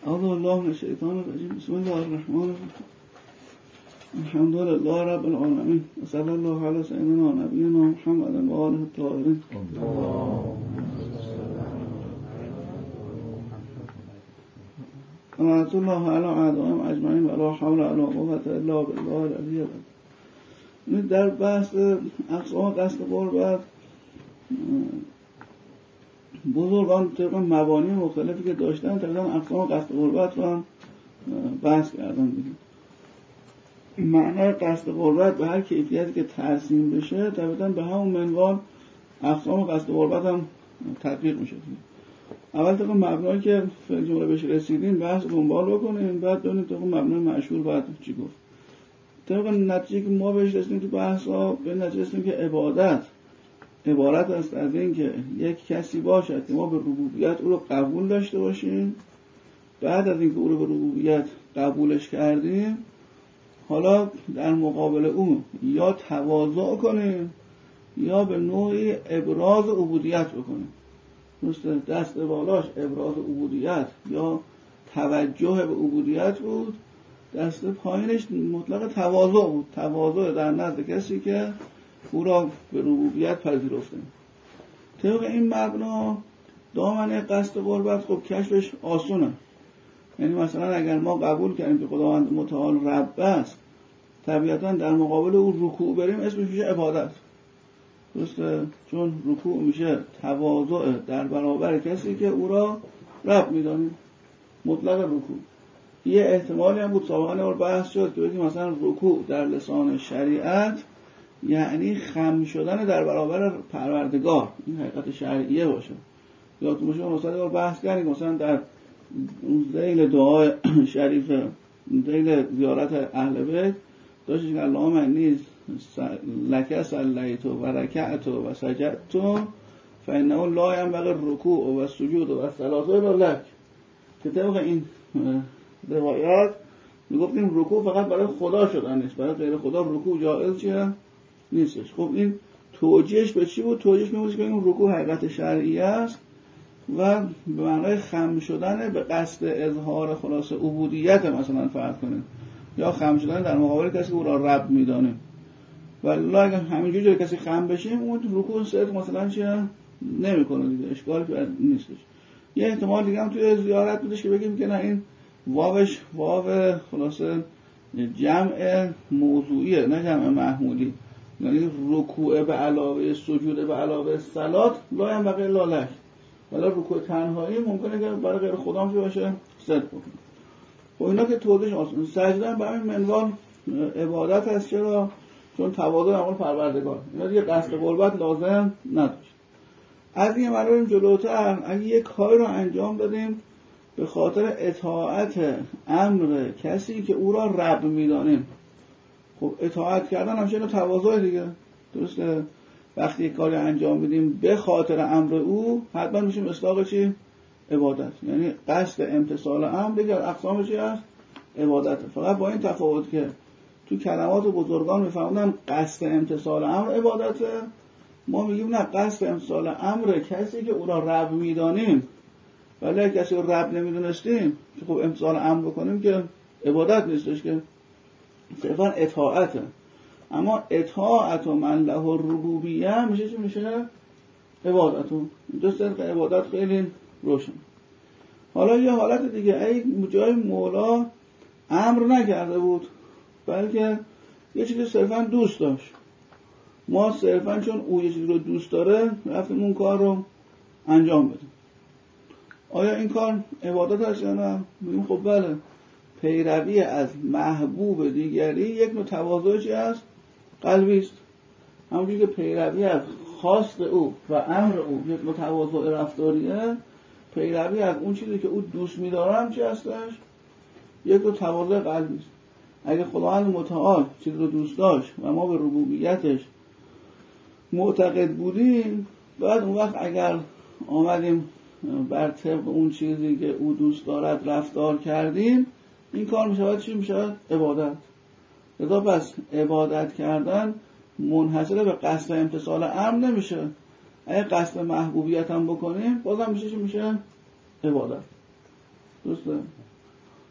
اعوذ بالله من الشیطان الرجیم. بسم الله الرحمن الرحیم. الحمد لله رب العالمین و صلی الله علی سیدنا نبینا محمد و آله الطاهرین. رحمت الله علی اعدائهم اجمعین و لا حول ولا قوة الا بالله العلی العظیم. این در بحث اقسام قصد قربت بزرگان طبق مبانی مختلفی که داشتن تقریبا اقسام قصد قربت رو هم بحث کردن دیگه. معنای قصد قربت به هر کیفیتی که ترسیم بشه طبعا به همون منوال اقسام قصد قربت هم تطبیق میشه. اول طبق مبنایی که فعل جمله بهش رسیدیم بحث دنبال بکنیم، بعد ببینیم طبق مبنای مشهور بعد چی گفت. طبق نتیجه که ما بهش رسیدیم تو بحثا به نتیجه رسیدیم که عبادت عبارت است از این که یک کسی باشد که ما به ربوبیت او رو قبول داشته باشیم، بعد از اینکه او رو به ربوبیت قبولش کردیم حالا در مقابل او یا تواضع کنیم یا به نوعی ابراز عبودیت بکنیم. درسته؟ دست بالاش ابراز عبودیت یا توجه به عبودیت بود، دست پایینش مطلق تواضع بود، تواضع در نزد کسی که او را به ربوبیت پذیرفته. طبق این مبنا دامنه قصد قربت خب کشفش آسونه. یعنی مثلا اگر ما قبول کردیم که خداوند متعال رب است، طبیعتا در مقابل او رکوع بریم اسمش میشه عبادت. درسته؟ چون رکوع میشه تواضع در برابر کسی که او را رب میدانیم، مطلق رکوع. یه احتمالی هم بود سابقا بحث شد که بگیم مثلا رکوع در لسان شریعت یعنی خم شدن در برابر پروردگار، این حقیقت شرعیه باشه. یادتون باشه مثلا بحث کردیم مثلا در ذیل دعای شریف ذیل زیارت اهل بیت داشتیم که اللهم انی لک صلیت و رکعت و سجدت فانه لا ينبغي الرکوع و السجود و الصلاه الا لک. که طبق این روایات میگفتیم رکوع فقط برای خدا شدن نیست، برای غیر خدا رکوع جایز چیه؟ نیستش. خب این توجیهش به چی بود؟ توجیهش می‌بود که این رکوع حقیقت شرعیه است و به معنای خم شدن به قصد اظهار خلاص عبودیت مثلا فرض کنیم، یا خم شدن در مقابل کسی که او را رب می‌دانیم. ولی اگه همینجوری کسی خم بشیم اون رکوع صدق مثلا چیه؟ نمی‌کنه دیگه، اشکالی نیستش. یه احتمال دیگه هم توی زیارت بودش که بگیم که نه این واوش واو خلاصه جمع موضوعیه نه جمع محمولی، یعنی رکوع به علاوه سجود به علاوه صلات لا ينبغي الا لک. ولی رکوع تنهایی ممکنه که برای غیر خدا هم باشه صدق بکنه. خب اینا که توضیحش آسونه. سجده به همین منوال عبادت هست. چرا؟ چون تواضع عمل پروردگار. اینا دیگه قصد قربت لازم نداشت. از این برای جلوتر اگه یک کاری رو انجام دادیم به خاطر اطاعت امر کسی که او را رب می‌دانیم، خب اطاعت کردن همشه اینو تواضع دیگه. درسته؟ وقتی یک کاری انجام میدیم به خاطر امر او حتما میشه مصداق چی؟ عبادت. یعنی قصد امتثال امر دیگر اقسام چی هست؟ عبادت. فقط با این تفاوت که تو کلمات بزرگان میفهمدن قصد امتثال امر عبادته، ما میگیم نه، قصد امتثال امر کسی که او را رب میدانیم. ولی کسی رو رب نمیدونستیم که خب امتثال امر بکنیم که عبادت نیستش، که صرفا اطاعته. اما اطاعت من له الربوبیه میشه چی؟ میشه عبادتون. اینجا صدق عبادت خیلی روشن. حالا یه حالت دیگه، ای جای مولا امر نکرده بود بلکه یه چیزی صرفا دوست داشت، ما صرفا چون او یه چیزی رو دوست داره رفتیم اون کار رو انجام بدیم. آیا این کار عبادت هست یا نه؟ میگیم خب بله، پیروی از محبوب دیگری یک نوع تواضعی است قلبی است. همونجوری که پیروی از خواست او و امر او یک نوع تواضع رفتاریه، پیروی از اون چیزی که او دوست می‌دارم چی هستش؟ یک نوع تواضع قلبی است. اگه خداوند متعال چیزی رو دوست داشت و ما به ربوبیتش معتقد بودیم، بعد اون وقت اگر آمدیم بر طبق اون چیزی که او دوست دارد رفتار کردیم، این کار میشود چی؟ میشود عبادت. لذا پس عبادت کردن منحصر به قصد امتثال امر نمیشه. اگه قصد محبوبیت هم بکنیم بازم میشه چی؟ میشه عبادت. درسته؟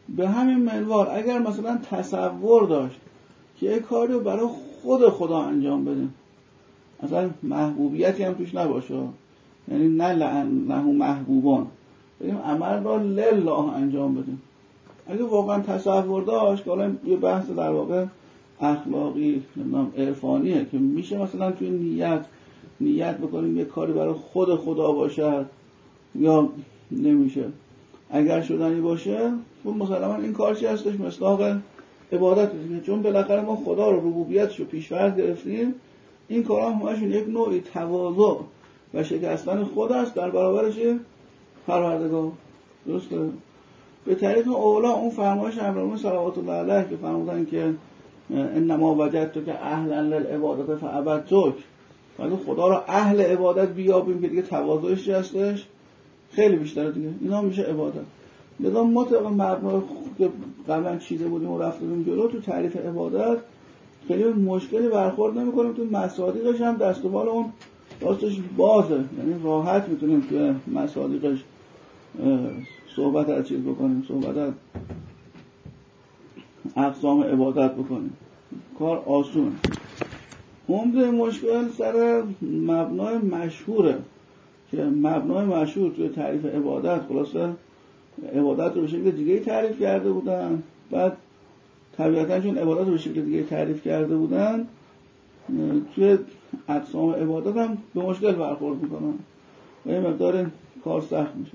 به همین منوال اگر مثلا تصور داشت که یک کاری رو برای خود خدا انجام بدیم، اصلا محبوبیتی هم توش نباشه، یعنی نه له محبوبان، بریم عمل را لله انجام بدیم. اگه واقعا تصور داشت که حالا یه بحث در واقع اخلاقی عرفانیه که میشه مثلا توی نیت بکنیم یه کاری برای خود خدا باشد یا نمیشه، اگر شدنی باشه خب مسلما این کار چی هستش؟ مصداق عبادت هست، چون بالاخره ما خدا رو ربوبیتش رو پیش‌فرض گرفتیم. این کارا همشون یک نوعی تواضع و شکستن خود است در برابر پروردگار. درسته؟ به طریق اولا اون فرمایش امرمون صلوات الله علیه که فرمودن که انما وجدت که اهلا للعبادت فعبدتک، ولی خدا رو اهل عبادت بیابیم که دیگه تواضعش چی هستش؟ خیلی بیشتره دیگه، اینا میشه عبادت. لذا ما طبق مبنا که قبلا چیده بودیم و رفتیم جلو تو تعریف عبادت خیلی مشکلی برخورد نمی‌کنیم، تو مصادیقش هم دست و بال اون راستش بازه، یعنی راحت میتونیم تو مصادیقش صحبت از چیز بکنیم، صحبت از اقسام عبادت بکنیم، کار آسونه. عمده مشکل سر مبنای مشهوره که مبنای مشهور توی تعریف عبادت خلاصه عبادت رو به شکل دیگه تعریف کرده بودن، بعد طبیعتاً چون عبادت رو به شکل دیگه تعریف کرده بودن توی اقسام عبادت هم به مشکل برخورد میکنن و یه مقدار کار سخت میشه.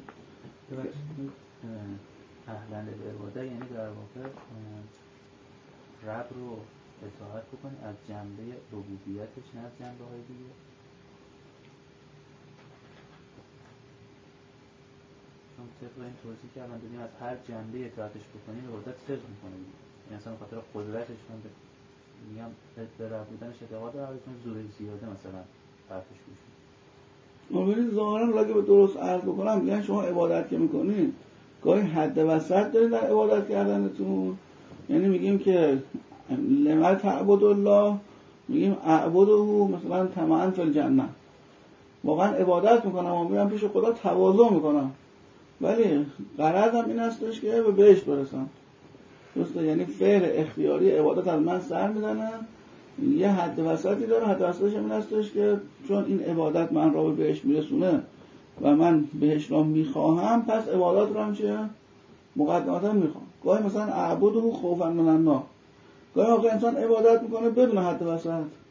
اهلا للعبادت یعنی در واقع رب رو اطاعت بکنی از جنبه ربوبیتش، نه از جنبه های دیگه. چون طبق این توضیح که الان دادیم از هر جنبه اطاعتش بکنی عبادت صدق میکنه، یعنی اصلا بخاطر قدرتش من میگم به رب بودنش اعتقاد دارم، چون زور زیاده مثلا حرفش گوش ببینید ظاهرا اگه به درست عرض بکنم میگن شما عبادت که میکنید گاهی حد وسط دارید در عبادت کردنتون، یعنی میگیم که لما تعبد الله، میگیم اعبده مثلا طمعا فی الجنه، واقعا عبادت میکنم و میرم پیش خدا تواضع میکنم ولی غرضم این هستش که به بهشت برسم. درسته؟ یعنی فعل اختیاری عبادت از من سر میزنم، یه حد وسطی داره، حد وسطش این هستش که چون این عبادت من را به بهشت میرسونه و من بهشت را میخواهم، پس عبادت را هم چه؟ مقدمتا میخوام. گاهی مثلا اعبده خوفا من النار، گاهی موقع انسان عبادت میکنه بدون حد وسط،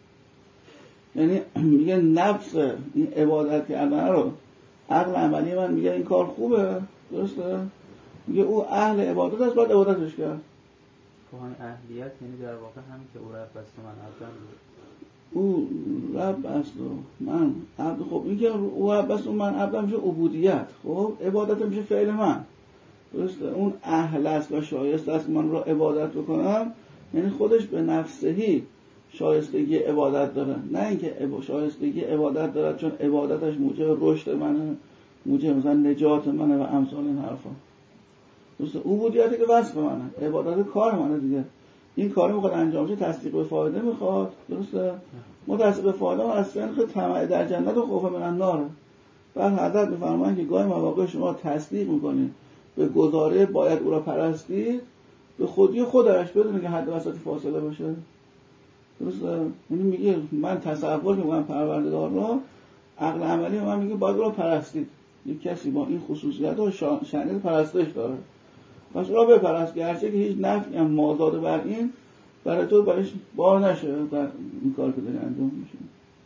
یعنی میگه نفس این عبادت کردن رو عقل عملی من میگه این کار خوبه، درسته؟ میگه او اهل عبادت است، باید عبادتش کرد. همین اهلیت یعنی در واقع همین که او رب است و من عبدم، او رب است و من عبد. خب این که او رب است و من عبدم میشه عبودیت، خب عبادت میشه فعل من، درسته؟ اون اهل است و شایسته است من رو عبادت بکنم، یعنی خودش به نفسهی شایستگی عبادت داره، نه اینکه شایستگی عبادت داره چون عبادتش موجب رشد منه، موجب مثلا نجات منه و امثال این حرفا. درسته؟ عبودیتی که وصف منه، عبادت کار منه دیگه، این کاری میخواد انجام شه، تصدیق به فایده میخواد، درسته؟ ما تصدیق به فایده ما از سنخ طمع در جنت و خوف من النار. بعد حضرت میفرمایند که گاهی مواقع شما تصدیق میکنید به گزاره باید او را پرستید به خودی خودش بدون که حد وسط فاصله باشه. درسته؟ یعنی میگه من تصور میکنم پروردگار را، عقل عملی من میگه باید او را پرستید، یک کسی با این خصوصیت و شأن پرستش داره، پس او را بپرست، گرچه که هیچ نفعی هم مازاد بر این برای تو برایش بار نشه در این کار که داری انجام میشه.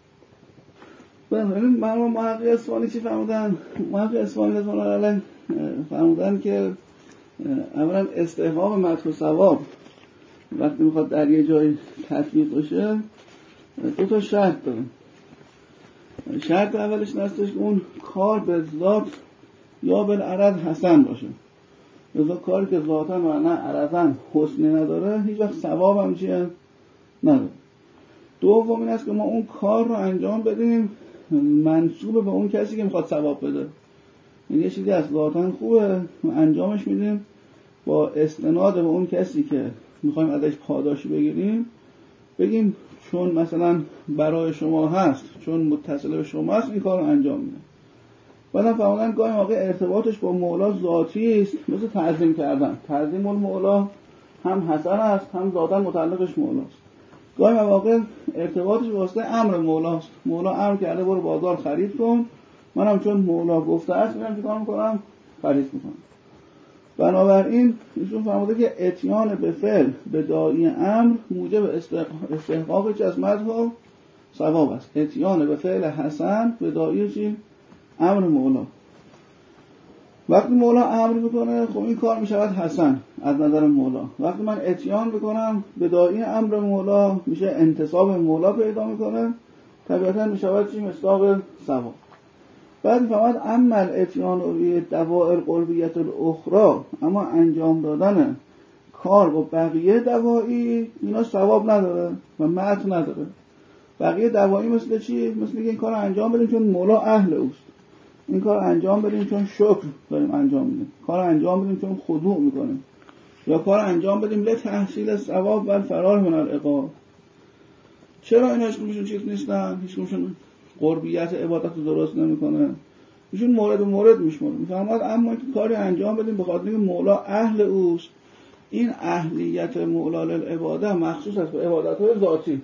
بله، مرحوم محقق اصفهانی چی فرمودن؟ محقق اصفهانی رضوان الله علیه فرمودن که اولا استحقاق مدح و ثواب وقتی میخواد در یه جای تطبیق بشه دو تا شرط داره. شرط اولش این هستش که اون کار به ذات یا بالعرض حسن باشه، لذا کاری که ذاتاً و نه عرضاً حسنی نداره هیچ وقت ثواب هم چیه نداره. دوم این است که ما اون کار رو انجام بدیم منسوب به اون کسی که میخواد ثواب بده، یعنی یه چیزی از ذاتاً خوبه انجامش میدیم با استناد به اون کسی که میخوایم ازش پاداشی بگیریم، بگیم چون مثلا برای شما هست، چون متصل به شما هست این کار رو انجام میدیم. بعدم فرمودن گاهی موقع ارتباطش با مولا ذاتی است، مثل تعظیم کردن. تعظیم المولا هم حسن است، هم ذاتاً متعلقش مولاست. گاهی مواقع ارتباطش واسطه امر مولاست. مولا امر کرده برو بازار خرید کن، منم چون مولا گفته است میرم چیکار میکنم؟ خرید میکنم. بنابراین ایشون فرموده که اتیان به فعل به داعی امر موجب استحقاق چه از مدح و ثواب است. اتیان به فعل حسن به داعی چی؟ امر مولا. وقتی مولا امر میکنه خب این کار میشود حسن از نظر مولا. وقتی من اتیان بکنم به داعی امر مولا میشه انتصاب مولا پیدا میکنه، طبیعتا میشود چی؟ مصداق ثواب. بعد فهمد اما الاتیان و دوائر قربیت الاخرى، اما انجام دادن کار با بقیه دوایی اینا ثواب نداره و مدح نداره. بقیه دوایی مثل چی؟ مثل که این کار انجام بدیم چون مولا اهل اوست، این کار انجام بدیم چون شکر داریم انجام میدیم، کار انجام بدیم چون خضوع میکنیم، یا کار انجام بدیم لتحصیل ثواب و فرار من العقاب. چرا اینا هیچکدومشون چیز نیستن؟ هیچکدومشون قربیت عبادت رو درست نمیکنه. ایشون مورد به مورد میشمونه. میفهمد اما که کاری انجام بدیم به خاطر اینکه مولا اهل اوست. این اهلیت مولا للعباده مخصوص است به عبادت‌های ذاتی.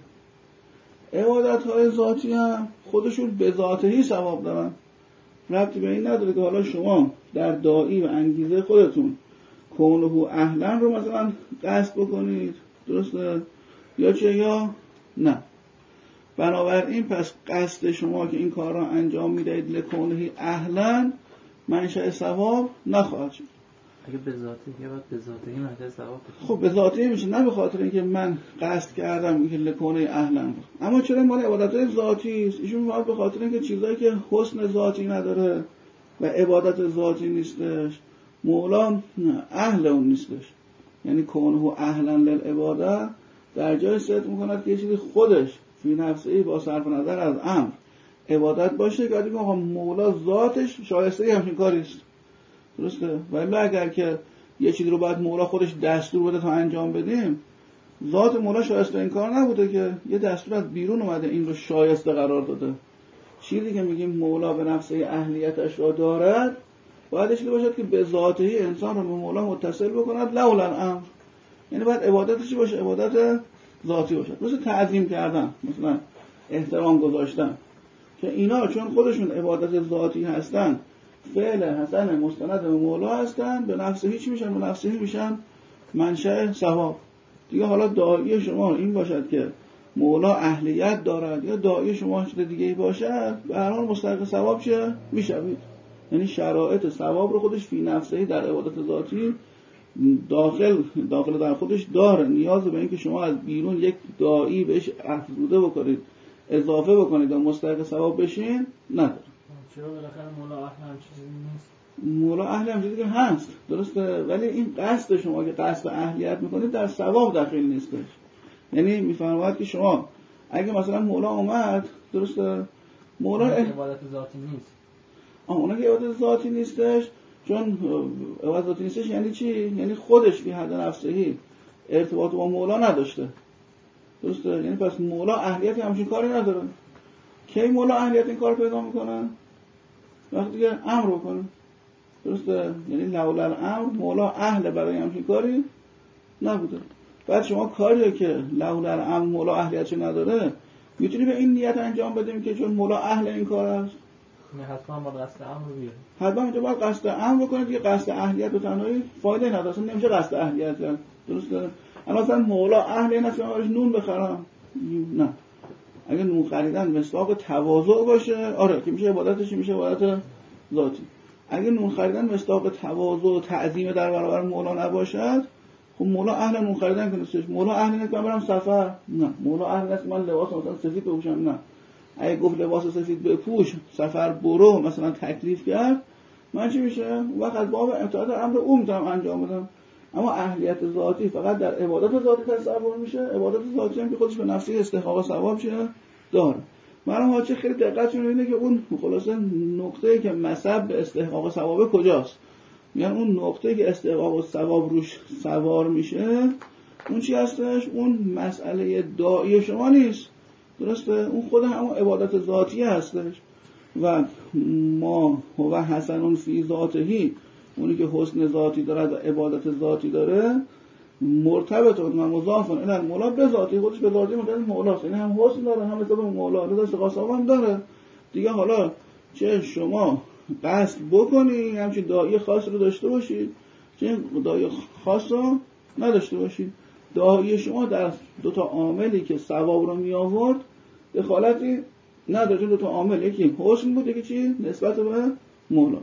عبادت‌های ذاتی هم خودشون به ذاتهی ثواب دارن. ربطی به این نداره که حالا شما در داعی و انگیزه خودتون کونه اهلن رو مثلا قصد بکنید، درسته؟ یا چه یا نه. بنابراین پس قصد شما که این کار را انجام میدهید لکونه اهلن منشأ ثواب نخواهد شد. اگه به ذاتی که باید به ذاتی منشأ ثواب بشه. خب به ذاتی میشه، نه به خاطر اینکه من قصد کردم که لکونه اهلن. اما چرا مال عبادت‌های ذاتی است؟ ایشون میگه به خاطر اینکه چیزایی که حسن ذاتی نداره و عبادت ذاتی نیستش مولا اهل اون نیستش. یعنی کونه اهلن للعباده در جای صدق میکند که یه چیزی خودش فی نفسه با صرف نظر از امر عبادت باشه که دیگه آقا مولا ذاتش شایسته همچین کاری است، درسته؟ ولی اگر که یه چیزی رو باید مولا خودش دستور بده تا انجام بدیم، ذات مولا شایسته این کار نبوده که یه دستور از بیرون اومده این رو شایسته قرار داده. چیزی که میگیم مولا به نفسه اهلیتش را دارد باید چیزی باشد که به ذاتی انسان رو به مولا متصل بکند لولا الامر. یعنی باید عبادتش باشه عبادت ذاتی باشد، مثل تعظیم کردن، مثلا احترام گذاشتن، که اینا چون خودشون عبادت ذاتی هستن فعل حسن مستند به مولا هستن، به نفس هیچ میشن، به نفس هیچ میشن منشأ ثواب. دیگه حالا داعی شما این باشد که مولا اهلیت دارد یا داعی شما چیز دیگه ای باشد، به هر حال مستحق ثواب چه میشوید. یعنی شرایط ثواب رو خودش فی نفسه در عبادت ذاتی داخل در خودش داره. نیاز به اینکه شما از بیرون یک داعی بهش افزوده بکنید، اضافه بکنید و مستحق ثواب بشین نداره. چرا بالاخره مولا اهل هم چیزی نیست؟ مولا اهل هم چیزی که هست، درسته، ولی این قصد شما که قصد اهلیت میکنید در ثواب داخل نیستش. یعنی میفرماید که شما اگه مثلا مولا اومد، درسته، مولا عبادت ذاتی نیست. اونا که عبادت ذاتی نیستش، چون عبادت ذاتی نیستش یعنی چی؟ یعنی خودش فی حد نفسهی ارتباط با مولا نداشته، درسته؟ یعنی پس مولا اهلیت همچین کاری نداره. کی مولا اهلیت این کار پیدا میکنه؟ وقتی که امر بکنه، درسته؟ یعنی لولا الامر مولا اهل برای همچین کاری نبوده. بعد شما کاریه که لولا الامر مولا اهلیتشو نداره میتونی به این نیت انجام بدیم که چون مولا اهل این کار است، نه حتما با قصد امر رو بیاره. حتما اینجا باید قصد امر بکنید که قصد اهلیت به تنهایی فایده نداره، اصلا نمیشه قصد اهلیت کرد، درسته؟ اما مثلا مولا اهل این است که من نون بخرم، نه، اگه نون خریدن مصداق تواضع باشه آره که میشه عبادتش، میشه عبادت ذاتی. اگه نون خریدن مصداق تواضع و تعظیم در برابر مولا نباشد، خب مولا اهل نون خریدن که نیستش. مولا اهل نیست که من برم سفر، نه. مولا اهل نیست من لباس مثلا سفید بپوشم، نه. اگه گفت لباس سفید بپوش سفر برو مثلا تکلیف کرد، من چی میشه؟ وقت از باب امتحان امر او میتونم انجام بدم. اما اهلیت ذاتی فقط در عبادت ذاتی تصور میشه. عبادت ذاتی هم که خودش به نفسی استحقاق ثواب شه داره. معلوم حاجی خیلی دقتشون اینه که اون خلاصه نقطه‌ای که مصب به استحقاق ثواب کجاست؟ یعنی اون نقطه‌ای که استحقاق ثواب روش سوار میشه اون چی هستش؟ اون مسئله داعی شما نیست، درسته؟ اون خود همون عبادت ذاتی هستش. و ما هو حسن فی ذاته، اونی که حسن ذاتی داره و عبادت ذاتی داره، مرتبط و مضاف الی المولا به ذاتی، خودش به ذاتی مرتبط مولاست، یعنی هم حسن داره هم اصلا مولا رو داشته قاسم هم داره دیگه. حالا چه شما قصد بکنی همچین داعی خاص رو داشته باشی، چه داعی خاص رو نداشته باشی، داعی شما در دو تا عاملی که ثواب رو می آورد دخالتی نداره. چون دو تا عامل، یکی حسن بود، یکی چی؟ نسبت به مولا.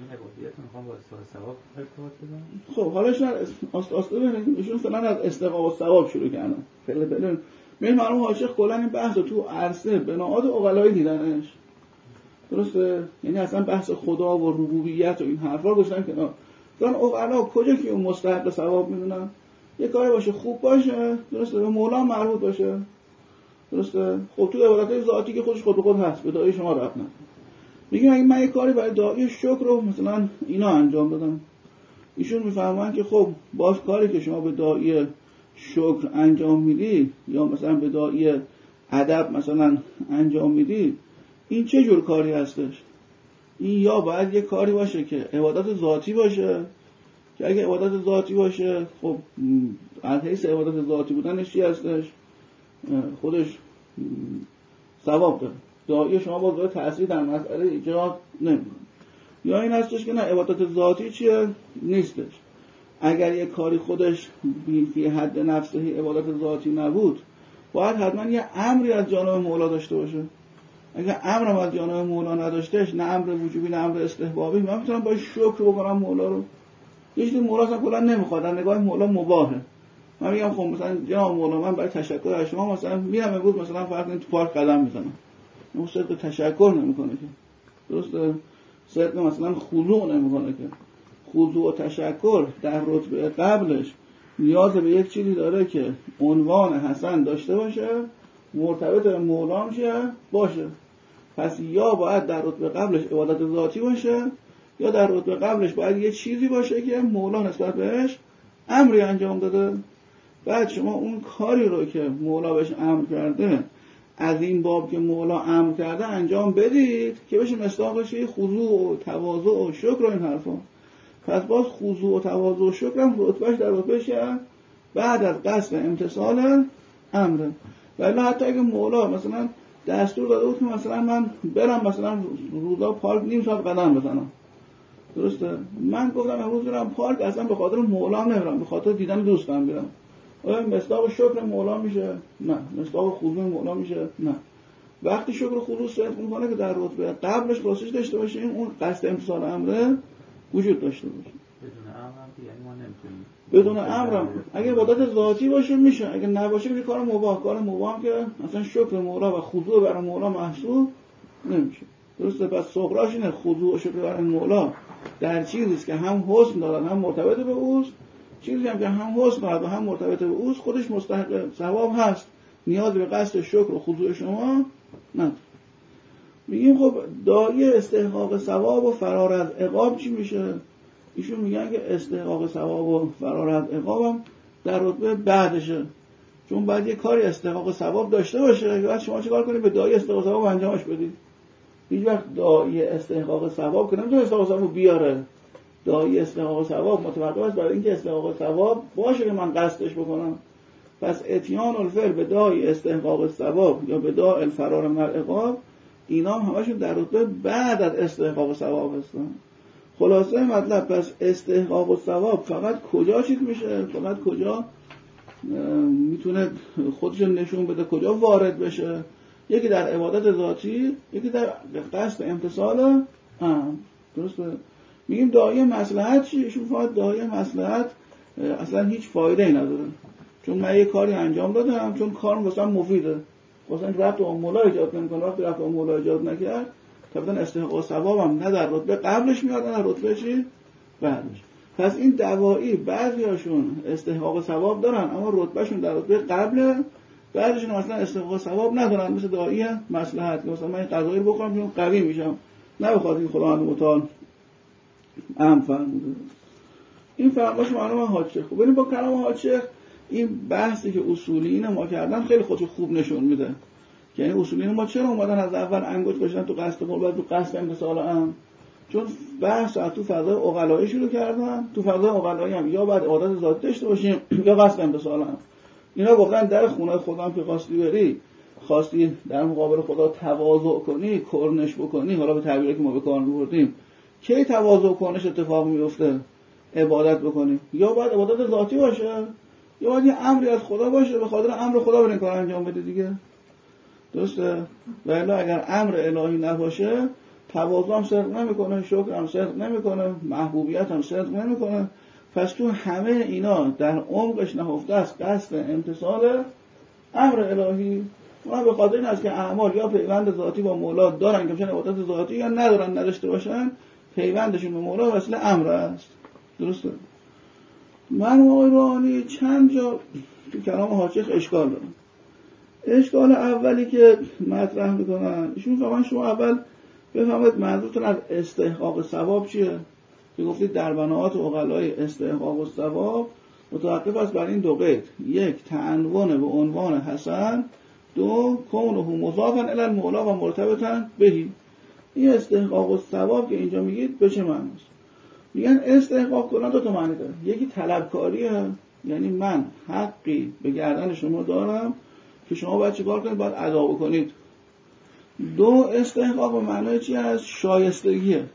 خب حالا شما آسته ببینید ایشون فعلا از استحقاق الثواب شروع کردن. فعلا میگم معلوم حاشیه کلا این بحث رو تو عرصه بناءات عقلایی دیدنش، درسته؟ یعنی اصلا بحث خدا و ربوبیت و این حرفا گذاشتن کنار. مثلا عقلا کجا که اون مستحق ثواب میدونن؟ یه کاری باشه خوب باشه، درسته، به مولا مربوط باشه، درسته. خب تو عبادت ذاتی که خودش خود به خود هست، به داعی شما رفت نکنه. میگم اگه من یه کاری برای داعی شکر رو مثلا اینا انجام بدم، ایشون میفهمن که خب باز کاری که شما به داعی شکر انجام میدی یا مثلا به داعی ادب مثلا انجام میدی، این چه جور کاری هستش؟ این یا باید یه کاری باشه که عبادت ذاتی باشه، که اگه عبادت ذاتی باشه خب از حیث عبادت ذاتی بودنش چی هستش؟ خودش ثواب داره، داعی شما باز داره تأثیر در مسئله ایجاد نمیکنه. یا این هستش که نه عبادت ذاتی چیه؟ نیستش. اگر یه کاری خودش فی حد نفسه عبادت ذاتی نبود، باید حتما یه امری از جانب مولا داشته باشه. اگر امرم از جانب مولا نداشتهش، نه امر وجوبی نه امر استحبابی، من میتونم باید شکر بکنم مولا رو. یه چیزی مولا اصلا کلا نمیخواد، در نگاه مولا مباهه. من میگم خب مثلا جناب مولا من برای تشکر از شما مثلا میرم امروز مثلا فرض کنید تو پارک قدم میزنم، اون صدق تشکر نمیکنه که، درسته؟ صدق مثلا خضوع نمیکنه که. خضوع و تشکر در رتبه قبلش نیاز به یک چیزی داره که عنوان حسن داشته باشه، مرتبط به مولا باشه. پس یا باید در رتبه قبلش عبادت ذاتی باشه، یا در رتبه قبلش باید یه چیزی باشه که مولا نسبت بهش امری انجام داده. بعد شما اون کاری رو که مولا بهش امر کرده از این باب که مولا امر کرده انجام بدید که بشه مصداقش خضوع و تواضع و شکر و این حرفا. پس باز خضوع و تواضع و شکر هم رتبهش در رتبهش بعد از قصد امتثال امره. ولی حتی اگه مولا مثلا دستور داده بود که مثلا من برم مثلا روزا پارک نیم ساعت قدم بزنم، درسته؟ من گفتم امروز برم پارک، اصلا به خاطر مولا نمیرم، به خاطر دیدن دوستم میرم. آیا مصداق شکر مولا میشه؟ نه. مصداق خضوع مولا میشه؟ نه. وقتی شکر و خضوع صدق میکنه که در رتبه قبلش خاصش داشته باشیم، اون قصد امتثال امره وجود داشته باشه. بدون امرم یعنی ما نمیتونیم. بدون امرم اگه عبادت ذاتی باشه میشه، اگه نباشه میشه کار مباح. کار مباح که اصلا شکر مولا و خضوع برای مولا محسوب نمیشه، درسته؟ پس صغراش اینه، خضوع و شکر برای مولا در چیزیست که هم حسن دارد هم مرتبط به اوست، چیزی هم که هم حسن دارد و هم مرتبط به اوست خودش مستحق ثواب هست، نیاز به قصد شکر و خضوع شما نداره. میگیم خب داعی استحقاق ثواب و فرار از عقاب چی میشه؟ ایشون میگن که استحقاق ثواب و فرار از عقابم در رتبه بعدشه، چون باید یه کاری استحقاق ثواب داشته باشه، بعد شما چه کار کنید؟ به داعی استحقاق ثواب انجامش بدید. هیچ وقت داعی استحقاق ثواب که نمیتونه استحقاق ثواب بیاره. داعی استحقاق ثواب متوقف است برای اینکه استحقاق ثواب باشه که من قصدش بکنم. پس اتیان الفعل به داعی استحقاق ثواب یا به داعی الفرار من العقاب، اینا هم همشون در رتبه بعد از استحقاق ثواب هستن. خلاصه مطلب پس استحقاق و ثواب فقط کجا چیز میشه؟ فقط کجا میتونه خودش نشون بده، کجا وارد بشه؟ یکی در عبادت ذاتی، یکی در قصد امتثال درسته؟ میگیم داعی مصلحت چیه؟ ایشون فقط داعی مصلحت اصلا هیچ فایده ای نداره، چون من یه کاری انجام دادم، چون کارم واسم مفیده، واسه رفت به مولا ایجاد نمیکنه، وقتی رفت به مولا ایجاد نکرد طبعا استحقاق ثوابم نه در رتبه قبلش میاد نه در رتبه چی بعدش. پس این دواعی بعضیاشون استحقاق ثواب دارن اما رتبهشون در رتبه قبله، بعضیشون مثلا استحقاق ثواب ندارن، مثل داعی مصلحت، مثلا من این قضایی رو بخورم چون قوی میشم، نه بخاطر این خداوند متعال فرموده. این فرماش معلومه حاج شیخ. خب ببین با کلام حاج شیخ این بحثی که اصولیین ما کردن خیلی خودشو خوب نشون میده یعنی اصولیین ما چرا اومدن از اول انگشت گذاشتن تو قصد قربت، تو قصد امتثال امر؟ چون بحث تو فضای عقلایی شروع کردن. تو فضای عقلایی هم یا باید عادت ذاتی داشته باشیم یا قصد امتثال امر. اینا گفتن در خونه خدا هم که خواستی بری، خواستی در مقابل خدا تواضع کنی، کرنش بکنی، حالا به تعبیری که ما به کار می‌بردیم، کی تواضع و کرنش اتفاق میفته؟ عبادت بکنی. یا باید عبادت ذاتی باشه یا باید یه امری از خدا باشه، به خاطر امر خدا برین کار انجام بده دیگه. درسته؟ و الا اگر امر الهی نباشه، تواضع هم صدق نمیکنه، شکر هم صدق نمیکنه، محبوبیت هم صدق نمیکنه. پس تو همه اینا در عمقش نهفته است قصد امتثال امر الهی. ما به خاطر این است که اعمال یا پیوند ذاتی با مولا دارن که میشن عبادت ذاتی، یا ندارن نداشته باشن پیوندشون به مولا وسیله امر است. درسته؟ من آقای روحانی چند جا تو کلام حاجی اشکال دارم. اشکال اولی که مطرح میکنن ایشون فرمان شما اول بفهمید منظورتون از استحقاق ثواب چیه؟ که گفتید در بناات عقلای استحقاق و ثواب متوقف است بر این دو قید: یک، تعنون به عنوان حسن، دو، کونه مضافا الی المولا و مرتبطا بهی. این استحقاق و ثواب که اینجا میگید به چه معناست؟ میگن استحقاق کردن دو تا معنی داره. یکی طلبکاریه، یعنی من حقی به گردن شما دارم که شما باید چیکار کنید؟ باید ادا بکنید. دو، استحقاق به معنای چی هست؟ شایستگیه.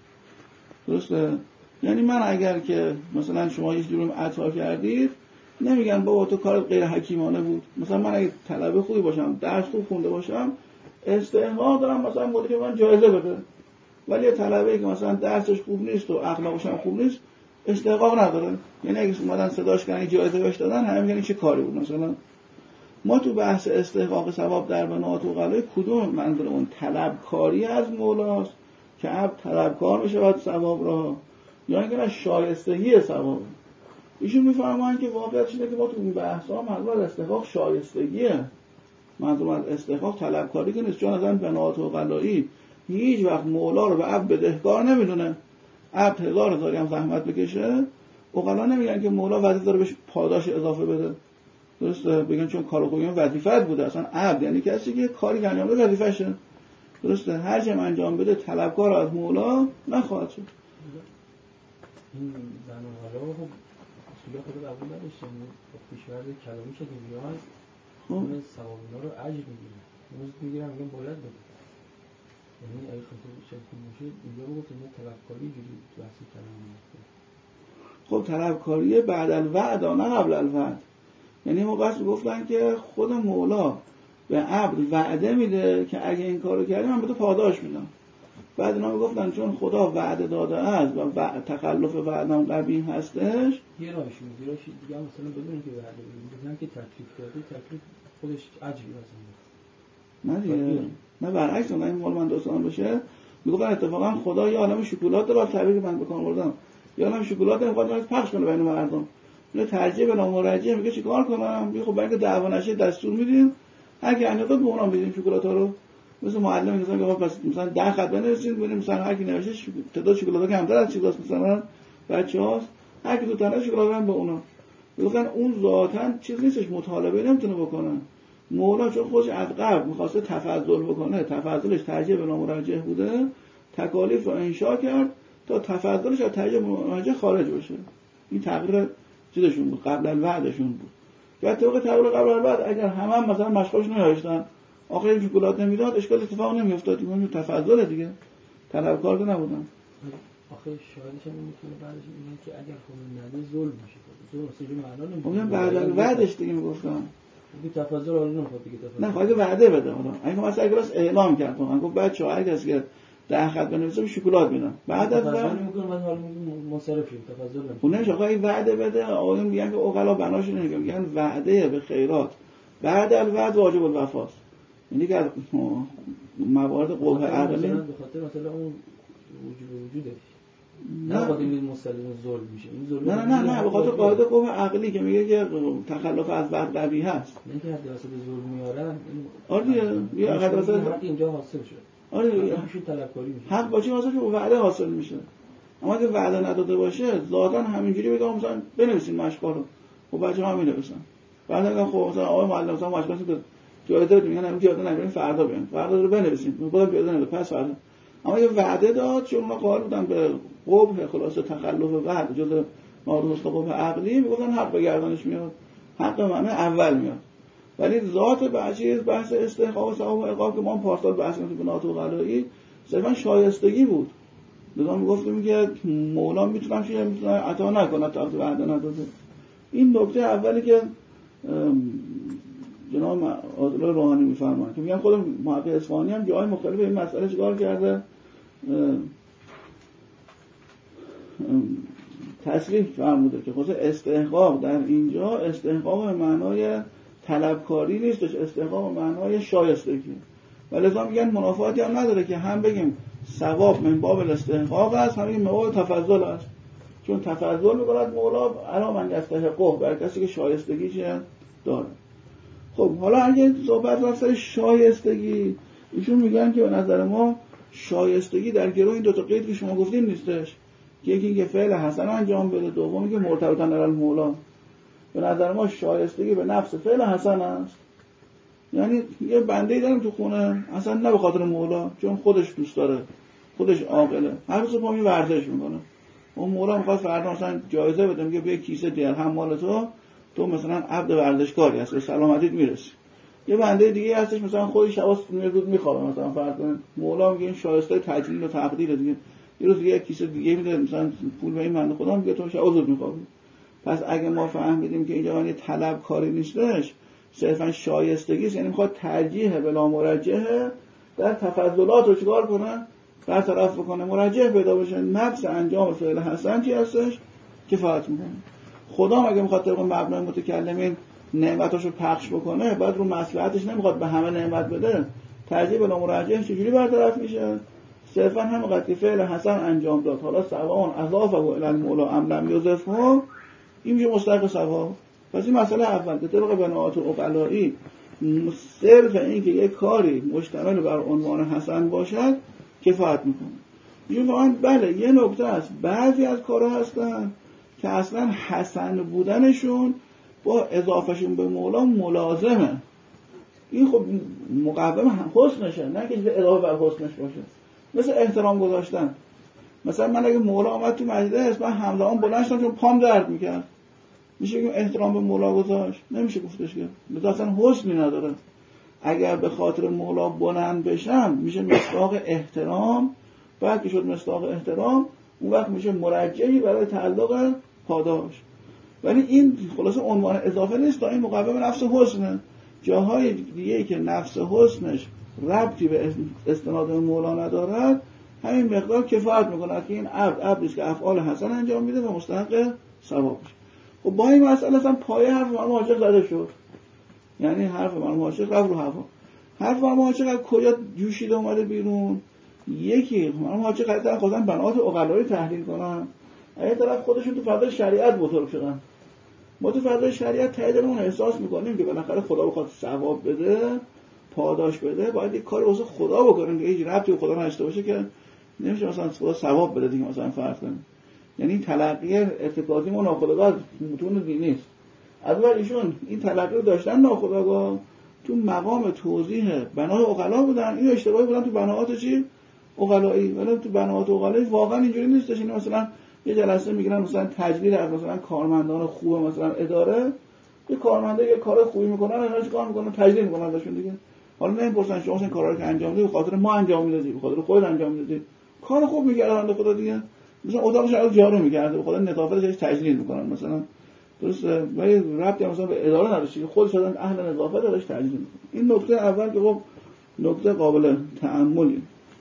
درسته؟ یعنی من اگر که مثلا شما یه جورم عطا کردید، نمیگن بابا تو کارت غیر حکیمانه بود. مثلا من اگه طلبه خوبی باشم، درس خوب خونده باشم، استحقاق دارم مثلا مدیر من جایزه بده. ولی یه طلبه‌ای که مثلا درسش خوب نیست و اخلاقش هم خوب نیست، استحقاق نداره. یعنی اگه اومدن صداش کردن جایزه بهش دادن، همه میگن این چه کاری بود. مثلا ما تو بحث استحقاق ثواب در بناات عقلای کدوم منظور اون طلبکاری از مولاست که عبد طلبکار بشه بعد ثواب را، یا اینکه نه شایستگی ثواب؟ ایشون میفرمایند که واقعیت اینه که ما تو این بحث‌ها منظور از استحقاق شایستگیه. منظور از استحقاق طلبکاری که نیست، چون از این بناات عقلایی هیچ وقت مولا رو به عبد بدهکار نمیدونه. عبد هزار هم زحمت بکشه، عقلا نمیگن که مولا وظیفه داره بهش پاداش اضافه بده. درسته؟ بگن چون کار خوبی وظیفت بوده. اصلا عبد یعنی کسی که کاری که انجام بده وظیفشه. درسته؟ هر چه انجام بده طلبکار از مولا نخواهد شد. این زن و حالا خب اصولا خود قبول نداشته، خب پیشورد کلامی شده بیان اون ثواب اینا رو اجر میگیرن، موز میگیرن میگن باید بده. یعنی اگه خاطر شکل باشه اینجا بگفت اینا طلبکاری جوری تو اصل کلامی میگفته. خب طلبکاری بعد الوعد نه قبل الوعد. یعنی موقعی گفتن که خود مولا به عبد وعده میده که اگه این کارو کردی من به تو پاداش میدم. بعد اینا میگفتن چون خدا وعده داده است و تخلف وعدم قبیح هستش، یه راهش دیگه مثلا بدون که وعده بدن که تکلیف داده، تکلیف خودش اجری نه دیگه. نه برعکس، این مال من دوستان باشه میگفتن اتفاقا خدا یه عالم شکلات داره، تعبیر من بکنم بردم، یه عالم شکلات میخواد پخش کنه بین مردم. اینو ترجیح به نامرجیه میگه چیکار کنم؟ میگه خب برای دعوا نشه دستور میدیم هر کی اندازه به اونام بدیم شکلات‌ها رو. مثلا معلم میگه آقا پس مثلا 10 خط بنویسید ببینیم مثلا هر کی نوشته تعداد شکلات‌ها کمتر از چیزاست، مثلا بچه‌هاست هر کی دو تا شکلات بدن به اونا. میگن اون ذاتاً چیز نیستش، مطالبه نمیتونه بکنه. مولا چون خودش از قبل می‌خواسته تفضل بکنه، تفضلش ترجیح به نامرجح بوده، تکالیف رو انشاء کرد تا تفضلش از ترجیح به نامرجح خارج بشه. این تغییر چیزشون بود، قبل الوعدشون بود. که طبق تغییر قبل الوعد اگر هم مثلا مشقاش نمی‌داشتن، آخر این شکلات نمیداد، اشکال اتفاق نمیافتاد. این تفضل دیگه، طلبکار نبودن. آخه شاهدش هم میتونه بعدش اینه که اگر خون نده ظلم میشه. ظلم اصلا معنا نمیده. اون بعد الوعدش دیگه میگفتن. دیگه تفضل حالا نمیخواد دیگه تفضل. نه خواهد وعده بده حالا. اگه مثلا اگه راست اعلام کرد من گفت بچه‌ها اگه کسی که 10 خط بنویسه شکلات میدم. بعد از تفضل میکنه بعد حالا میگه منصرف شید تفضل نمیشه. اونش آقا این وعده بده، آقایون میگن که عقلا بناش نمیگن، میگن وعده به خیرات بعد الوعد واجب الوفاست. یعنی که موارد قبح عقلی به خاطر مثلا اون وجودش نه خاطر این مستلزم ظلم میشه. این ظلم نه به خاطر قاعده قبح عقلی که میگه که تخلف از وعد قبیح هست. نه که حد واسه ظلم میارن. آره یه حد واسه اینجا حاصل شد. آره میشه طلبکاری میشه. حق باشه واسه که وعده حاصل میشه. اما اگه وعده نداده باشه ذاتاً همینجوری بگم مثلا بنویسین مشقا رو، خب بچه‌ها هم می‌نویسن. بعد اگه خب مثلا آقای معلم مثلا مشقاش که جایزه داد، میگن همین جایزه نگیرین فردا بیان، فردا رو بنویسیم، بعد جایزه نمیده پس فردا. اما یه وعده داد چون اونا قائل بودن به قبح خلاصه تخلف وعده جزء نادرست قبح عقلی، میگفتن حق به گردنش میاد، حق معنی اول میاد. ولی ذات بحث استحقاق و ثواب و عقاب که ما پارسال بحث کردیم تو بنات عقلایی صرفا شایستگی بود. لذا میگفتیم که مولا میتونم چیزی میتونه عطا نکنه تا وعده نداده. این نکته اولی که جناب عادل روحانی میفرمایند که میگن خود محقق اصفهانی هم جای مختلف این مسئله چیکار کرده، تصریح فرموده که خود استحقاق در اینجا استحقاق به معنای طلبکاری نیستش، استحقاق به معنای شایستگی. ولذا میگن منافاتی هم نداره که هم بگیم ثواب من باب الاستحقاق است، هم بگیم من باب تفضل است، چون تفضل میکند مولا علی من یستحقه، بر کسی که شایستگی چه داره. خب حالا اگه صحبت رفت سر شایستگی، ایشون میگن که به نظر ما شایستگی در گروه این دو تا قید که شما گفتین نیستش، که یکی اینکه فعل حسن انجام بده، دومی که مرتبطاً علی المولا. به نظر ما شایستگی به نفس فعل حسن است. یعنی یه بنده‌ای داریم تو خونه اصلا نه به خاطر مولا، چون خودش دوست داره، خودش عاقله، هر روز پا می ورزش میکنه، اون مولا میخواد فردا مثلا جایزه بده، میگه بیا کیسه درهم مال تو مثلا عبد ورزشکاری هست، به سلامتیت میرسی. یه بنده دیگه هستش مثلا خودش شباس میرود میخوابه، مثلا فرض مولا میگه این شایسته تجلیل و تقدیر دیگه، یه روز یه کیسه دیگه میده مثلا پول به این بنده خدا، میگه تو شب زود میخوابی. پس اگه ما فهمیدیم که اینجا یعنی طلب کاری نیستش، صرفا شایستگی است، یعنی میخواد ترجیح بلا مرجح در تفضلات رو چیکار کنه، برطرف بکنه، مرجح پیدا بشه، نفس انجام فعل حسن چی هستش کفایت میکنه. خدا اگه میخواد طبق مبنای متکلمین نعمتاشو پخش بکنه، بعد رو مصلحتش نمیخواد به همه نعمت بده، ترجیح بلا مرجح چجوری برطرف میشه؟ صرفا همونقدر که فعل حسن انجام داد، حالا سواء اضافه الی المولا ام لم یضفه، این میشه مستحق ثواب. پس این مسئله اول به طبق بنات عقلایی صرف این که یک کاری مشتمل بر عنوان حسن باشد کفایت میکنه. یعنی بله یه نکته است، بعضی از کارها هستن که اصلا حسن بودنشون با اضافهشون به مولا ملازمه، این خب مقوم حسنشه، نه که اضافه بر حسنش باشه. مثل احترام گذاشتن، مثلا من اگه مولا آمد تو مجلس من همزمان بلند شدم چون پام درد میکرد، میشه که احترام به مولا گذاشت؟ نمیشه گفتش که مثلا اصلا حسنی نداره. اگر به خاطر مولا بلند بشم میشه مصداق احترام، بعد که شد مصداق احترام اون وقت میشه مرجحی برای تعلق پاداش. ولی این خلاصه عنوان اضافه نیست، تا این مقوم نفس حسنه. جاهای دیگه که نفس حسنش ربطی به استناد مولا ندارد، همین مقدار کفایت میکنه که این عبدیست که افعال حسن انجام میده و مستحق ثواب میشه. خب با این مسئله اصلا پایه حرف مرحوم حاجق زده شد، یعنی حرف مرحوم حاجق رفت رو هوا. حرف مرحوم حاجق از کجا جوشیده اومده بیرون؟ یکی مرحوم حاجق از طرف خواستن بنات عقلایی تحلیل کنن، از طرف خودشون تو فضای شریعت بزرگ شدن. ما تو فضای شریعت ته دلمون احساس میکنیم که بالاخره خدا بخواد ثواب بده، پاداش بده، باید یک کاری واسه خدا بکنیم که هیچ ربطی به خدا نداشته باشه، که نمیشه مثلا خدا ثواب بده دیگه، مثلا فرض کنیم. یعنی تلقی اعتقادی ما ناخودآگاه متون دینی است. البته ایشون این تلقی رو داشتن ناخودآگاه، تو مقام توضیح بنای عقلا بودن، این اشتباهی بودن تو بناات چی؟ عقلایی. ولی تو بناات عقلایی واقعا اینجوری نیستش. این مثلا یه جلسه میگیرن مثلا تجلیل از مثلا کارمندان خوب مثلا اداره، یه کارمنده یه کار خوبی میکنن، اینا چیکار میکنن؟ تجلیل میکنن ازشون دیگه. حالا نمیپرسن شما این کارا رو که انجام میدید به خاطر ما انجام میدادید، به خاطر خودت انجام میدادید، کار خوب میکردن به خدا دیگه، مثلا اتاقش رو جارو میکرده، به خاطر نظافتش تجلیل میکنن مثلا، درسته؟ ولی ربطی مثلا به اداره نداشت که خودش آدم اهل نظافت داشت تجلیل میکنه. این نکته اول که خب نکته قابل تأملی.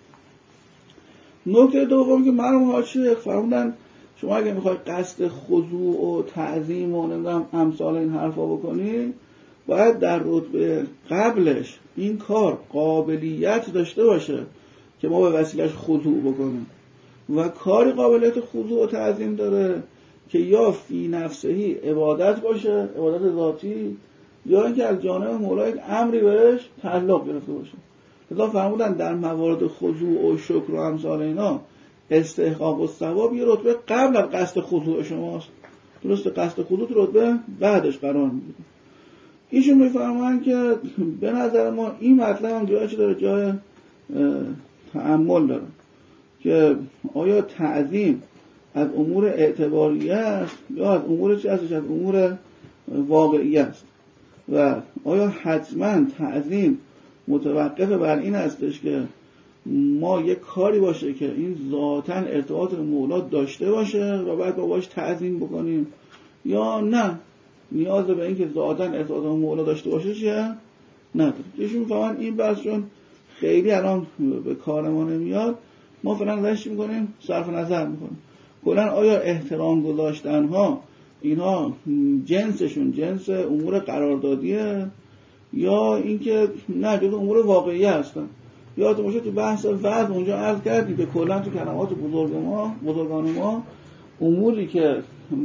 نکته دوم که مرحوم حاجی فرمودن شما اگه میخواید قصد خضوع و تعظیم و نمیدونم امثال این حرفا بکنی، باید در رتبه قبلش این کار قابلیت داشته باشه که ما به وسیله‌اش خضوع بکنیم، و کاری قابلیت خضوع و تعظیم داره که یا فی نفسهی عبادت باشه، عبادت ذاتی، یا اینکه از جانب مولا یک امری بهش تعلق گرفته باشه. لذا فرمودن در موارد خضوع و شکر و امثال اینا استحقاق و ثواب یه رتبه قبل از قصد خضوع شماست، درسته؟ قصد خضوع تو رتبه بعدش قرار میگیره. ایشون میفرمایند که به نظر ما این مطلب هم جایش داره، جای تأمل داره که آیا تعظیم از امور اعتباریه است یا از امور چی هستش؟ از امور واقعی است. و آیا حتما تعظیم متوقف بر این هستش که ما یک کاری باشه که این ذاتاً ارتباط به مولا داشته باشه و بعد با باش تعظیم بکنیم، یا نه نیاز به این که ذاتاً ارتباط به مولا داشته باشه چیه؟ نداره. ایشون میفهمن این بحث چون خیلی الان به کار ما نمیاد، ما فعلا ازش میکنیم صرف نظر میکنیم. کلاً آیا احترام گذاشتن ها اینها جنسشون جنس امور قراردادیه یا اینکه نه جز امور واقعی هستن؟ یادتون باشه تو بحث وعظ اونجا عرض کردیم که کلاً تو کلمات بزرگان ما اموری که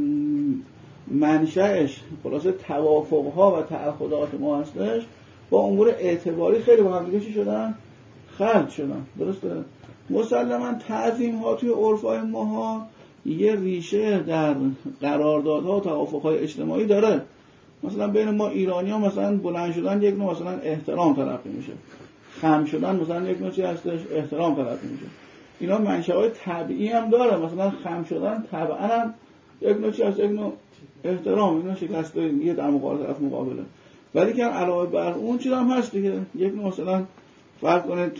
منشأش خلاصه توافق‌ها و تعهدات ما هستش با امور اعتباری خیلی با هم دیگه چی شدن؟ خلط شدن. درسته؟ مسلماً تعظیم‌ها توی عرفای ماها یه ریشه در قراردادها و توافق‌های اجتماعی داره. مثلا بین ما ایرانی‌ها مثلا بلند شدن یک نوع مثلا احترام تلقی میشه، خم شدن مثلا یک نوع چی هستش؟ احترام تلقی میشه. اینا منشأهای طبیعی هم داره، مثلا خم شدن طبعاً هم یک نوع چی هست؟ یک نوع احترام، اینا شکست یه در مقابل طرف مقابله. ولی که علاوه بر اون چیز هم هست دیگه، یک نوع مثلا فرض کنید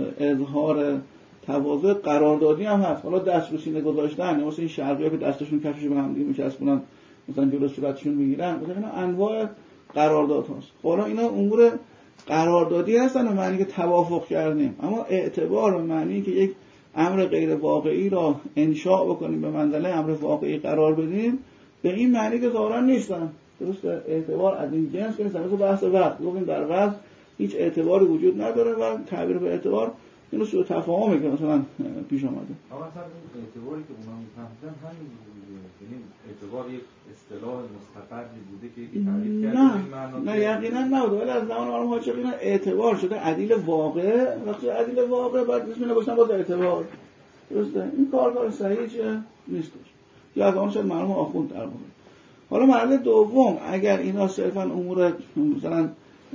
اظهار تواضع قراردادی هم هست. حالا دست رو سینه گذاشتن، مثلا این شرقی‌ها که دستشون کفش به هم دیگه میچسبونن مثلا جلو صورتشون میگیرن، مثلا اینا انواع قرارداد هست. حالا اینا امور قراردادی هستن به معنی که توافق کردیم، اما اعتبار به معنی که یک امر غیر واقعی را انشاء بکنیم به منزله امر واقعی قرار بدیم، به این معنی که ظاهرا نیستن. درسته؟ اعتبار از این جنس که مثلا بحث وقت گفتیم در وقت هیچ اعتباری وجود نداره و تعبیر به اعتبار اینو سوء تفاهمی که مثلا پیش آمده. اما مثلا این اعتباری که اونا میفهمن همین یعنی اعتبار یک اصطلاح مستقری بوده که یکی تعریف کرده. نه یقینا نبوده، ولی از زمان آرام حاجی اینا اعتبار شده عدیل واقع. وقتی عدیل واقع بعد اسم نگوشتن باز اعتبار. درسته؟ این کار صحیحی چیه؟ نیستش. یا از آن شد مرحوم آخوند در واقع. حالا مرحله دوم، اگر اینا صرفا امور مثلا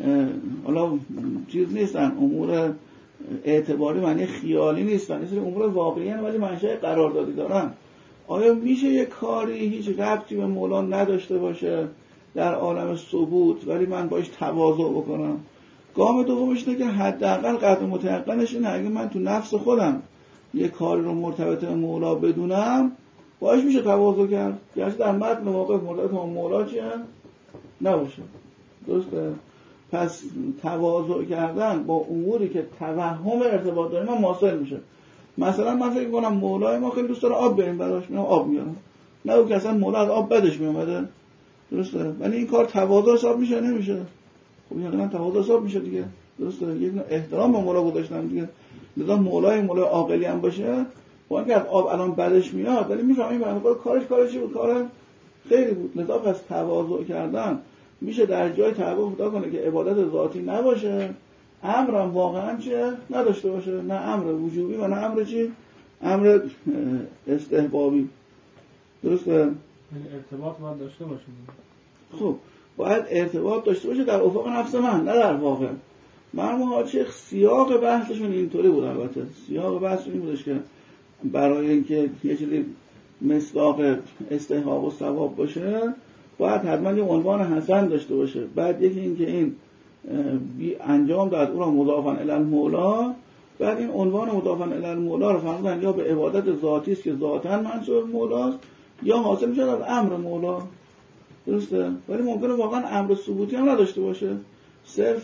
حالا چیز نیستن، امور اعتباری معنی خیالی نیستن، این امور واقعی هستن ولی منشأ قراردادی دارن، آیا میشه یک کاری هیچ ربطی به مولا نداشته باشه در عالم ثبوت ولی من باش تواضع بکنم؟ گام دومش اینه که حداقل قطع متيقنش اینه اگه من تو نفس خودم یک کاری رو مرتبط به مولا بدونم باش میشه تواضع کرد، گرچه در متن موقف مرتبط به مولا چیه؟ نباشه. درسته؟ پس تواضع کردن با اموری که توهم ارتباط داره من ماسل میشه. مثلا من فکر کنم مولای ما خیلی دوست داره آب بریم براش، میام آب میارم، نه او که اصلا مولا از آب بدش میومده. درسته؟ ولی این کار تواضع حساب میشه؟ نمیشه. خب یعنی تواضع حساب میشه دیگه. درسته؟ یک نوع احترام به مولا گذاشتن دیگه. لذا مولای عاقلی هم باشه، با اینکه از آب الان بدش میاد ولی میفهمیم برای کارش چی بود؟ کار خیلی بود. لذا پس تواضع کردن میشه در جای تعبیر خدا کنه که عبادت ذاتی نباشه، امرم واقعا چیه؟ نداشته باشه، نه امر وجوبی و نه امر چی؟ امر استحبابی. درسته؟ یعنی ارتباط باید داشته باشه. خب باید ارتباط داشته باشه در افق نفس من، نه در واقع. مرحوم حاجی سیاق بحثشون اینطوری بود. البته سیاق بحثشون این بودش که برای اینکه یه چیزی مصداق استحباب و ثواب باشه باید حتما یه عنوان حسن داشته باشه. بعد یکی این که این انجام داد او را مضافاً الی المولا، بعد این عنوان مضافاً الی المولا رو فرمودن یا به عبادت ذاتی است که ذاتاً منسوب به مولاست یا حاصل میشه از امر مولا. درسته؟ ولی ممکنه واقعا امر ثبوتی هم نداشته باشه، صرف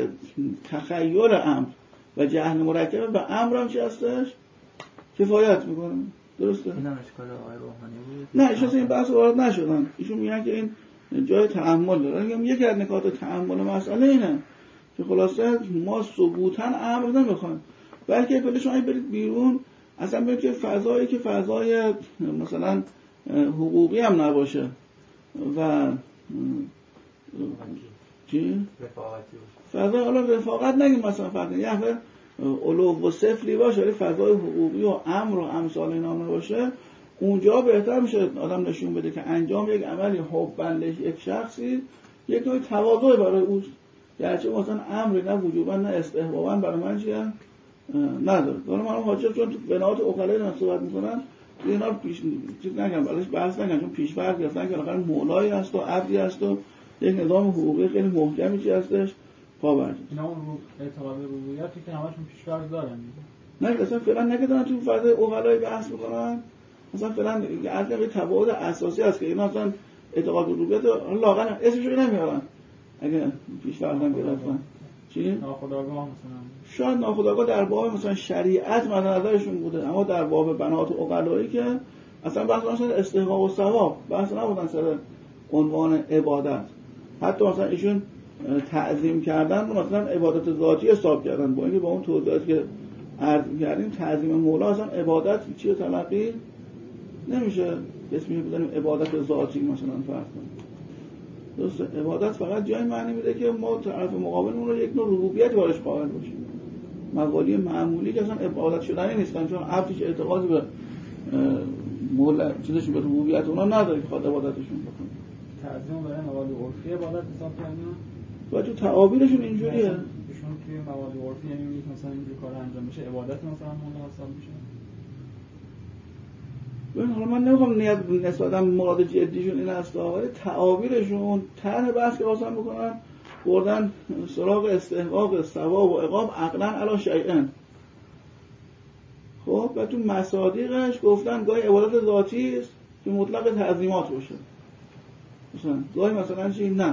تخیل امر و جهل مرکب به امر هم چی هستش؟ کفایت میکنه. درسته؟ این هم اشکال آقای روحانی بود. نه ایشون این بحث وارد نشدن. ایشون میگن که این جای تأمل داره. میگم یکی از نکات تأمل مسئله اینه که خلاصه ما ثبوتاً امر نمیخوایم، بلکه پلی شما برید بیرون اصلا برید که فضایی که فضای مثلا حقوقی هم نباشه و چی؟ فضای حالا رفاقت نگیم مثلا فرق یه علو و سفلی باشه ولی فضای حقوقی و امر و امثال اینا نباشه، اونجا بهتر میشه آدم نشون بده که انجام یک عملی حباً یک شخصی یک نوع تواضع برای اوست، گرچه مثلا امری نه وجوبا نه استحبابا برای من چیه نداره. حالا من حاجت چون تو بنات عقلای دارن صحبت میکنن اینا پیش چیز نگم بلش بحث نگم، چون پیش‌فرض گرفتن که بالاخره مولایی هست و عبدی هست و یک نظام حقوقی خیلی محکمی چی هستش پابرجاست. اینا اون اعتقاد به ربوبیتی که همشون پیش‌فرض دارن نه اصلا فعلا نگذارن تو فضای عقلای بحث میکنن، مثلا فعلا اصلا به تبعات اساسی هست که اینا اصلا اعتقاد به ربوبیت لااقل اسمش رو نمیارن اگه پیش‌فرض هم گرفتن. چی؟ ناخودآگاه مثلا شاید ناخودآگاه در باب مثلا شریعت مد نظرشون بوده، اما در باب بنات عقلایی که اصلا بحث مثلا استحقاق و ثواب بحث نبودن سر عنوان عبادت. حتی مثلا ایشون تعظیم کردن رو مثلا عبادت ذاتی حساب کردن، با اینکه با اون توضیحاتی که عرض کردیم تعظیم مولا اصلا عبادت چیه تلقی نمیشه اسمی بزنیم عبادت ذاتی مثلا فرض کنیم. درسته عبادت فقط جای معنی میده که ما طرف مقابلمون رو یک نوع ربوبیت وارش قائل باشیم. مقالی معمولی که اصلا عبادت شدنی نیستن، چون عبدش اعتقادی به مولا چیزش به ربوبیت اونا نداره که خود عبادتشون بکنه. تعظیم برای مقالی عرفی عبادت حساب کردن و تو تعابیرشون اینجوریه. ایشون توی مقالی عرفی یعنی میگه مثلا اینجور کار انجام میشه عبادت مثلا مولا حساب میشه. ببین حالا من نمیخوام نسبتا مراد جدیشون این است، ولی تعابیرشون طرح بحث که واسه بکنن بردن سراغ استحقاق ثواب و عقاب عقلا علی شیئن. خب و تو مصادیقش گفتن گاهی عبادت ذاتی است که مطلق تعظیمات باشه، مثلا گاهی مثلا چی نه.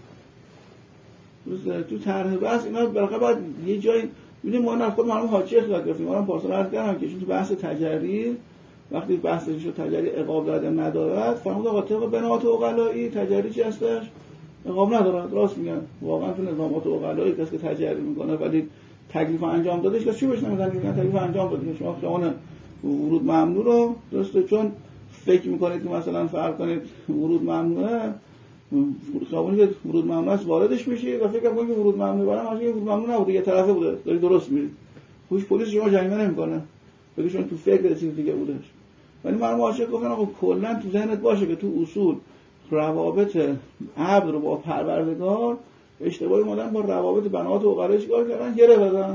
تو طرح بحث اینا بالاخره باید یه جایی میدونیم ما خود معلوم حاجی اختلاف گرفتیم. ما هم پارسال عرض کردم که تو بحث تجری وقتی بحثش رو تجری عقاب داده ندارد فرمود آقا طبق بنات عقلایی تجری چی هستش؟ عقاب ندارد. راست میگن واقعا تو نظامات عقلایی کسی که تجری میکنه ولی تکلیف انجام دادش که چی بهش نمیگن تکلیف انجام دادید. شما خیابان ورود ممنوع رو درسته چون فکر میکنید که مثلا فرض کنید ورود ممنوعه، خیابانی که ورود ممنوع است واردش میشید و فکر میکنید که ورود ممنوع برام اصلا ورود ممنوع نبوده، یه طرفه بوده، دارید درست میرید. خوش پلیس شما جریمه نمیکنه بگید چون تو فکر چیز دیگه بودش. ولی من عاشق گفتم آقا کلا تو ذهنت باشه که تو اصول روابط عبد رو با پروردگار اشتباهی مدن با روابط بنات و عقلایی چیکار کردن گره دادن.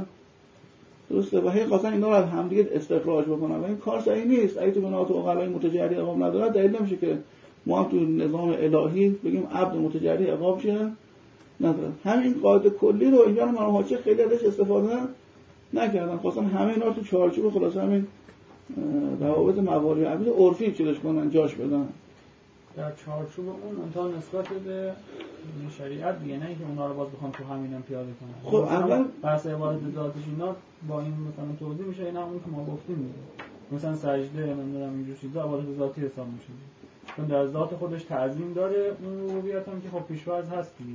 درسته و هی خواستن اینا رو از همدیگه استخراج بکنن و این کار صحیح نیست. اگه تو بنات و عقلای متجری عقاب نداره دلیل نمیشه که ما هم تو نظام الهی بگیم عبد متجری عقاب شه نداره. همین قاعده کلی رو اینجا من حاجی خیلی ازش استفاده نکردن، خواستن همه اینا رو تو چارچوب خلاص همین روابط موالی عبد عرفی چیزش کنن جاش بدن در چارچوب اون منتها نسبت به شریعت دیگه، نه اینکه اونا رو باز بخوام تو همین هم پیاده کنن. خب اول بحث عبادت ذاتش اینا با این مثلا توضیح میشه، اینا همون که ما گفتیم دیگه مثلا سجده نمیدونم اینجور چیزا عبادت ذاتی حساب میشه چون در ذات خودش تعظیم داره. اون ربوبیت هم که خب پیش‌فرض هست دیگه،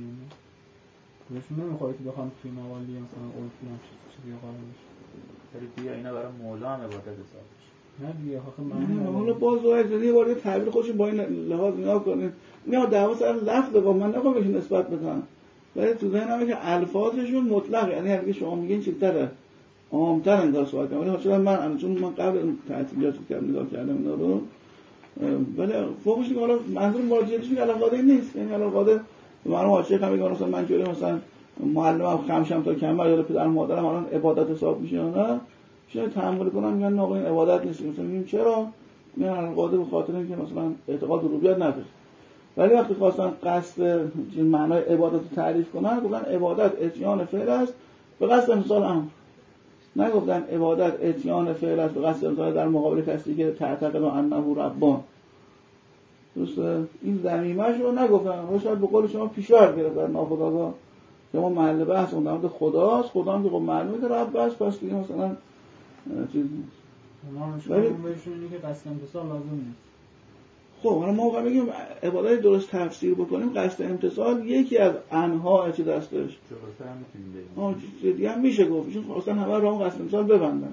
بهشون نمیخوره که بخوام توی موالی مثلا عرفی هم چیزی قرار بشه. ولی بیا اینا برای مولا هم عبادت حساب میشه. نه دیگه آخه حالا باز یه بار تعبیر خودشون با این لحاظ نگاه کنید. نه دعوا سر لفظ با من نگم بهش نسبت بدن، ولی تو ذهنمه که الفاظشون مطلقه، یعنی اگه شما میگین چیزتره عام‌تر انگار صحبت کنم. ولی حالا من چون من قبل تعطیلات کردم نگاه کردم اینا رو، ولی فوقش دیگه حالا منظور مراجعهش که علاقه نیست، یعنی علاقه من عاشق هم میگم مثلا من جوری مثلا معلمم خمشم تا کمر یا پدر مادرم الان عبادت حساب میشه نه چه تحمل کنم میگن آقا این عبادت نیست. مثلا میگیم چرا؟ میگن علاقه به خاطر اینکه مثلا اعتقاد به ربوبیت نداره. ولی وقتی خواستن قصد معنای عبادت رو تعریف کنن گفتن عبادت اتیان فعل است به قصد امتثال امر. نگفتن عبادت اتیان فعل است به قصد امتثال در مقابل کسی که تعتقد انه ربان. درسته این ضمیمه‌اش رو نگفتن. و شاید به قول شما پیش‌فرض گرفتن ناخودآگاه که ما محل بحث اون در مورد خداست، خدا هم که خب معلومه که رب است، پس دیگه مثلا چیز نیست. ولی بهشون اینه که قصد امتثال لازم نیست. خب حالا ما وقتی میگیم عبادت درست تفسیر بکنیم قصد امتثال یکی از انواع چیز هستش. جلوتر هم میتونیم بگیم. دیگه هم میشه گفت چون خواستن همه رو هم قصد امتثال ببندن.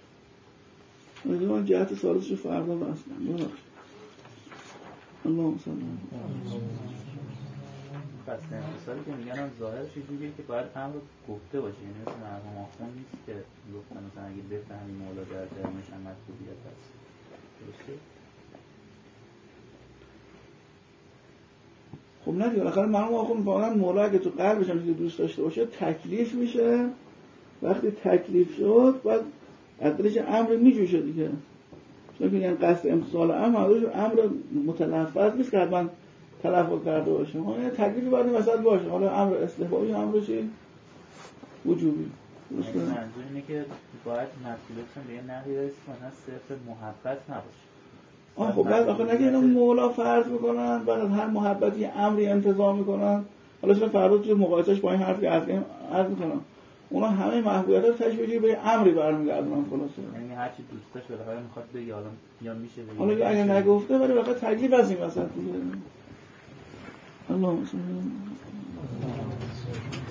من جهت ثالثش فردا بستم. اللهم صل علی قصد امتثالی که میگن هم ظاهرش چیزیه که باید امر گفته باشه، یعنی مثل مرحوم آخوند نیست که گفتن مثلا اگه بفهمی مولا در درمش هم مطلوبیت هست. درسته؟ خب نه دیگه بالاخره مرحوم آخوند واقعا مولا اگه تو قلبش هم دوست داشته باشه تکلیف میشه. وقتی تکلیف شد بعد از دلش امر میجوشه دیگه. چون که یعنی قصد امتثال امر متلفظ نیست که حتما تلفظ کرده باشه. یعنی تکلیفی باید وسط باشه. حالا امر استحبابی امر چی؟ وجوبی. منظور اینه که باید مسئولیتشون به یه نحوی برسه مثلا صرف محبت نباشه. خب بعد آخه نگه اینا مولا فرض میکنن بعد از هر محبتی امری انتظار میکنن. حالا چرا فردا تو مقایسهش با این حرفی که عرض میکنم اونا همه محبوبیت‌ها رو تشبیه به امری برمیگردونن خلاصه. یعنی هر چی دوست داشت بالاخره میخواد بگه یا میشه بگه. حالا اگه نگفته ولی واقعا تکلیف از این وسط دیگه. اللهم صل